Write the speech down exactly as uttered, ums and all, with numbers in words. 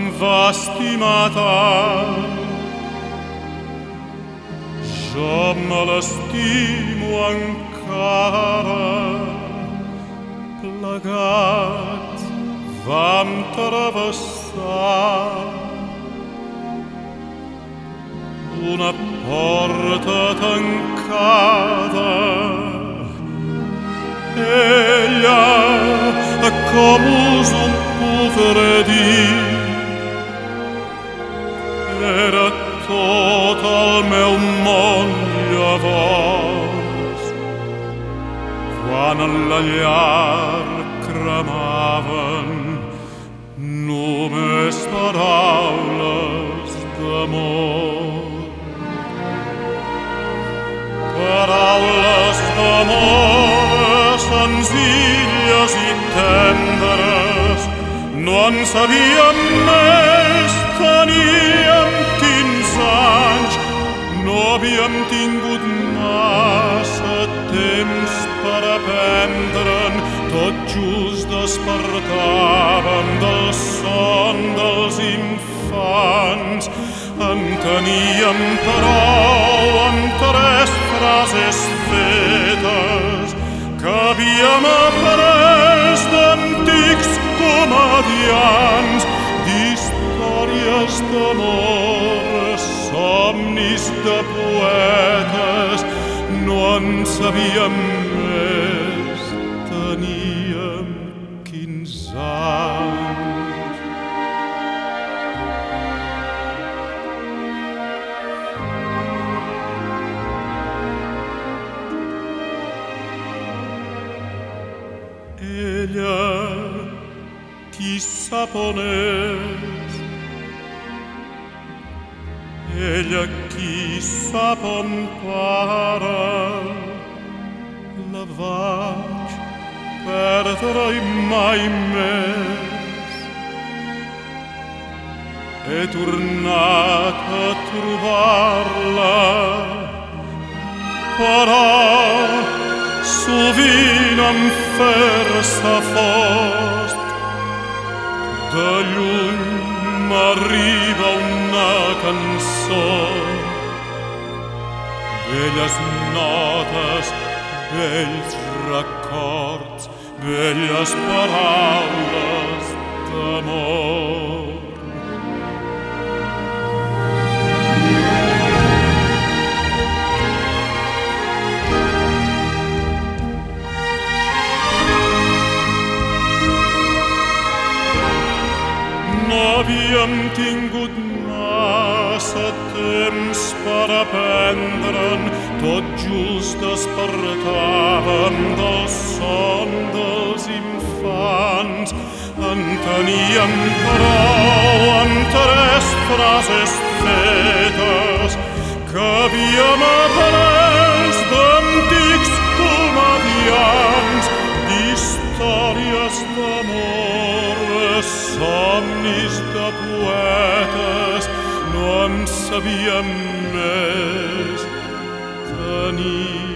va estimata. Jo me l'estimo encara. Plegats vam travessar una porta tancada. Ella, com us ho podré dir, era tot el meu món llavors, quan en la llar cremaven només paraules d'amor. Paraules d'amor senzilles i tendres, no en sabíem més, teníem quinze anys, no havíem tingut massa temps per aprendre'n, tot just despertàvem del son dels infants. En teníem prou amb tres frases fetes que havíem après d'antics comedians, d'històries d'amor, somnis de poetes. No en sabíem més, teníem quinze anys. Ella, qui sap on és? Ella, qui sap on para? La vaig perdre i mai més. He tornat a trobar-la, però sovint em fer-se fosc. De lluny m'arriba una cançó, belles notes, vells records, belles paraules d'amor. No havíem tingut massa temps per aprendre'n, tot just despertàvem del son dels infants. En teníem prou amb tres frases fetes que havíem après d'antics comedians, d'històries d'amor, somnis de poetes. No en sabíem més, teníem